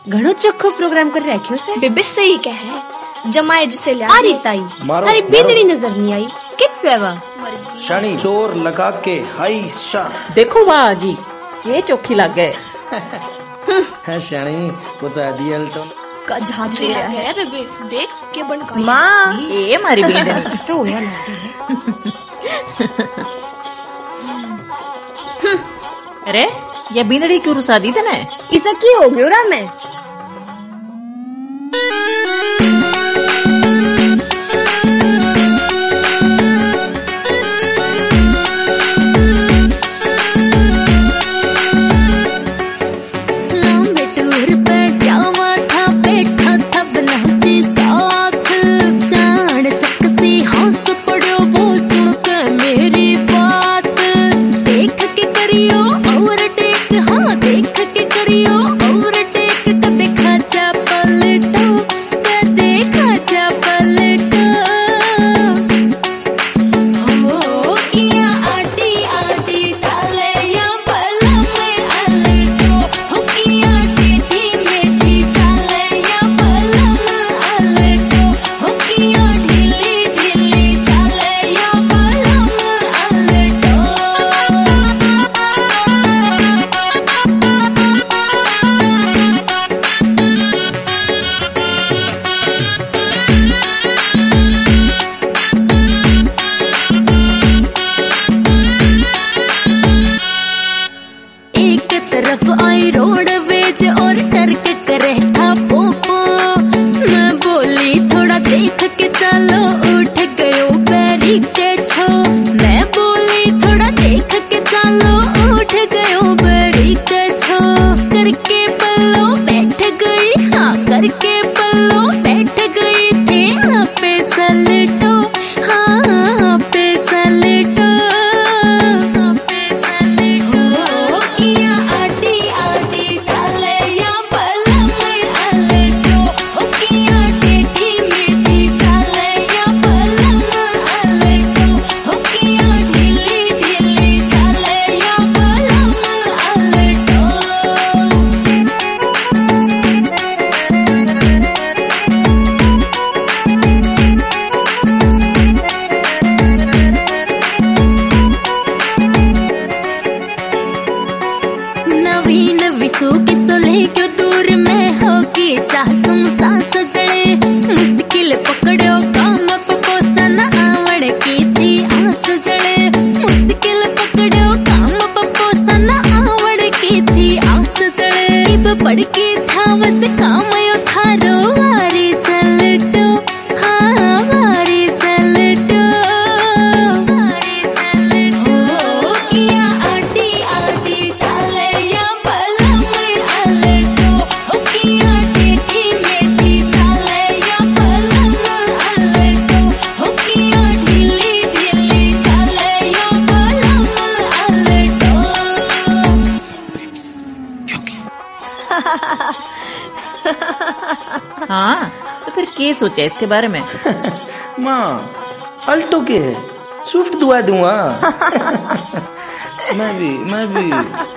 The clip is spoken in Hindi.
घणो चोखो प्रोग्राम कर रखियो से। बेबे सही कहे, जमाए जिसे लिया। अरे ताई अरे बिंदड़ी नजर नहीं आई किस सेवा शनि जोर लगा के हाई शा। देखो वाह जी ये चोखी लग गए। है शनि कुछ आइडियल तो का झांझ ले रहा है बेबे, देख के बन का माँ ये हमारी बिंदड़ी तो होया लगती है। अरे ये बिंदड़ी क्यों रुसा दी तने? इसा की हो गयो रा मैं आई रोडवेज और टर्क करे था पोपो। मैं बोली थोड़ा देख के चलो, उठ गयो पैरी के छो। मैं बोली थोड़ा देख के चलो, उठ गयो पैरी के छो। करके पल्लो बैठ गई, हाँ करके पल्लो बैठ गई थी। हाँ पे सलटो, हाँ पे सलटो, हाँ पे सलटो। किया आटी आटी चले या पलम अलटो। हो किया टेढ़ी मेढ़ी चले या पलम अलटो। हो किया ढीली ढीली चले या पलम अलटो। नवीन विसु की सुलह क्यों दूर में होगी, चाह तुम सांस जड़े। मुश्किल पकड़ो काम पपोसन आवड़ की थी आस जड़े। मुश्किल पकड़ो काम पपोसन आवड़ की थी आस जड़े। इब पड़ के थावस काम यो थारो वारी सलटो, हाँ वारी सलटो, वारी सलटो। हो किया आटी आटी चले या पलम अलटो। हो किया टेढ़ी मेढ़ी चले या पलम अलटो। हो किया ढीली ढीली चले या पलम अलटो। हाँ तो फिर क्या सोचा इसके बारे में? माँ अल्टो के है, स्विफ्ट दुआ दूंगा। मैं भी